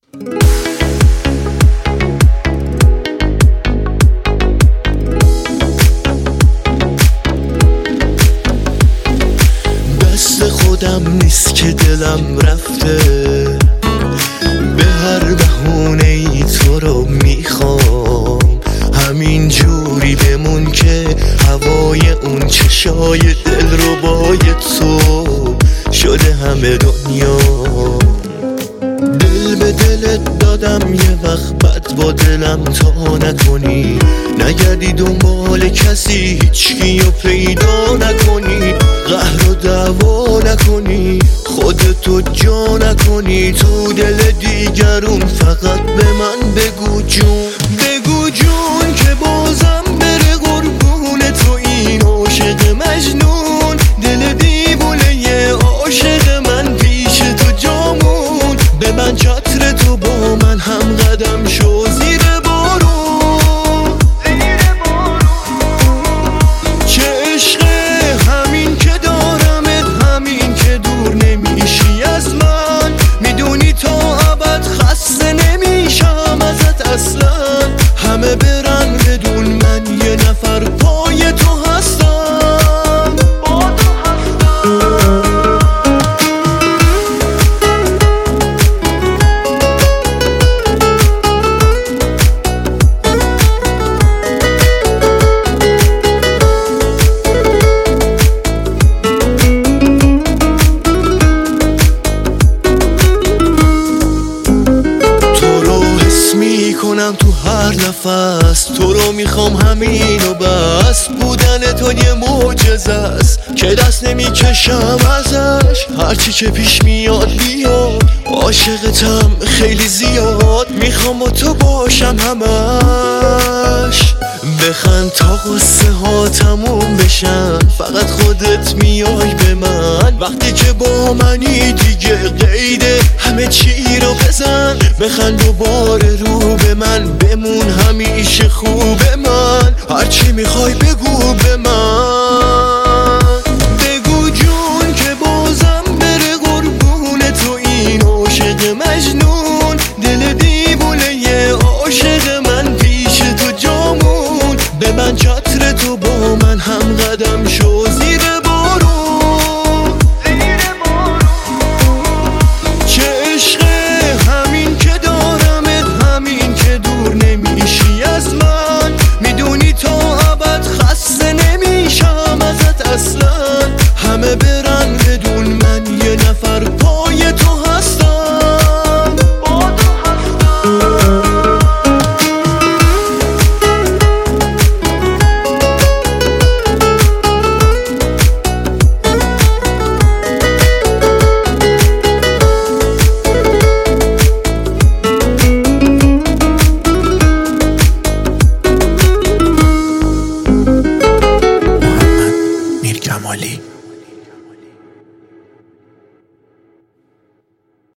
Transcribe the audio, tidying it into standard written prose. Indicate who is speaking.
Speaker 1: دست خودم نیست که دلم رفته، به هر بهونه‌ای تو رو میخوام، همین جوری بمون که هوای اون چشای دلربای تو شده همه دنیا. دل به دلت دادم یه وقت، بد با دلم تا نکنی، نگردی دنبال کسی هیچکیو پیدا نکنی، قهر و دعوا نکنی، خودتو جا نکنی تو دل دیگرون، فقط به من بگو جون، بگو جون که بازم بره قربون تو این عاشق مجنون، دل دیوونه یه عاشق من پیش تو جامون، به من چتر تو با من هم قدم شو زیر بارون، چه عشق همین که دارمت، همین که دور نمیشی از من، میدونی تا ابد خسته نمیشم ازت اصلا، همه برن بدون من یه نفر پای تو هستم. کنم تو هر نفس، تو رو میخوام همین و بس، بودن تو یه معجزه است که دست نمیکشم ازش، هرچی که پیش میاد بیاد، عاشقتم خیلی زیاد، میخوام با تو باشم همش، بخند تا قصه ها تموم بشن، فقط خودت میای به من، وقتی که با منی دیگه قیده همه چی رو بزن، بخند دوباره رو به من، بمون همیشه خوب من، هرچی میخوای بگو به من، بگو جون که بازم بره قربون تو این عاشق مجنون، دل دیوونه یه عاشق من پیش تو جامون، به من چتر تو با من هم قدم شو زیر بارون، چه عشق همین که دارمت، همین که دور نمیشی از من، میدونی تا ابد خسته نمیشم ازت اصلا، همه برن بدون من یه نفر پای تو هستم.
Speaker 2: جمالی